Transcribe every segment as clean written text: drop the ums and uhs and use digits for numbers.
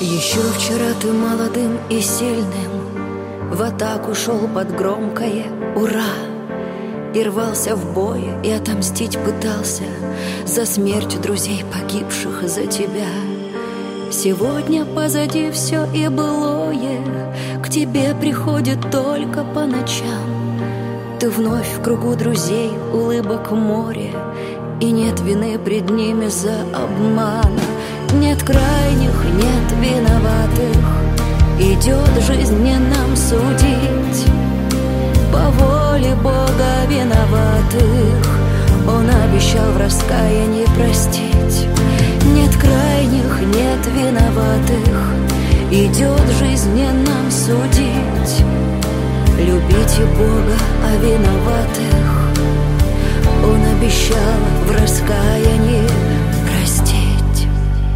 Еще вчера ты молодым и сильным в атаку шел под громкое «Ура!» И рвался в бой, и отомстить пытался за смерть друзей, погибших за тебя. Сегодня позади все и былое к тебе приходит только по ночам. Ты вновь в кругу друзей, улыбок море, и нет вины пред ними за обман. Нет крайних, нет виноватых, идет жизнь не нам судить. По воле Бога виноватых Он обещал в раскаянии простить. Нет крайних, нет виноватых, идет жизнь не нам судить. Любите Бога, а виноватых Он обещал в раскаянии простить.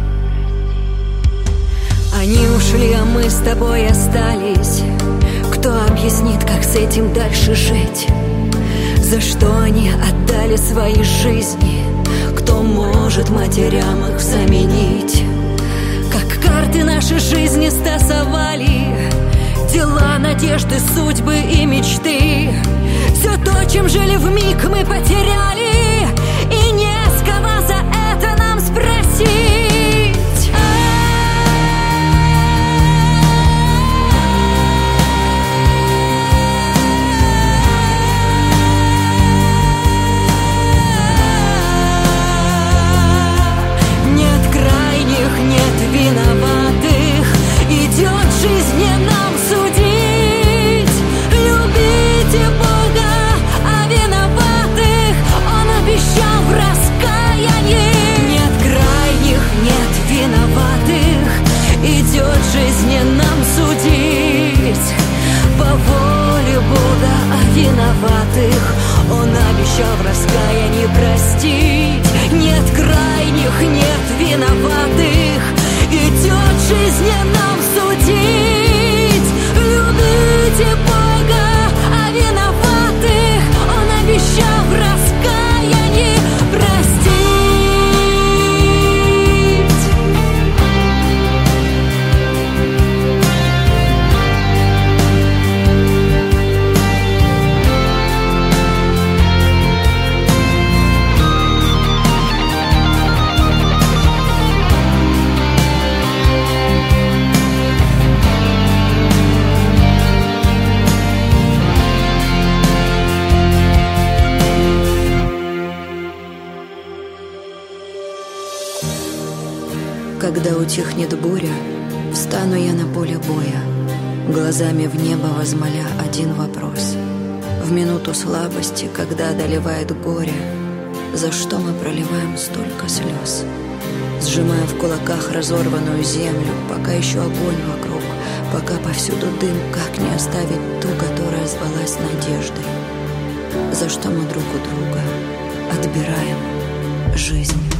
Они ушли, а мы с тобой остались. Кто объяснит, как с этим дальше жить? За что они отдали свои жизни? Кто может матерям их заменить? Как карты нашей жизни стасовали, дела, надежды, судьбы и мечты. Все то, чем жили вмиг, мы потеряли, и не с кого за это нам спросить. Нет виноватых, идет жизнь не нам судить. Любите Бога, а виноватых Он обещал в раскаянии. Нет крайних, нет виноватых, идет жизнь не нам судить. По воле Бога, а виноватых Он обещал в раскаянии простить. Нет крайних, нет виноватых, идет жизнь не нам судить. Любите Бога, а виноватых Он обещал в раскаянии простить. Когда утихнет буря, встану я на поле боя, глазами в небо возмоля один вопрос. В минуту слабости, когда одолевает горе, за что мы проливаем столько слез? Сжимая в кулаках разорванную землю, пока еще огонь вокруг, пока повсюду дым, как не оставить ту, которая звалась надеждой? За что мы друг у друга отбираем жизнь?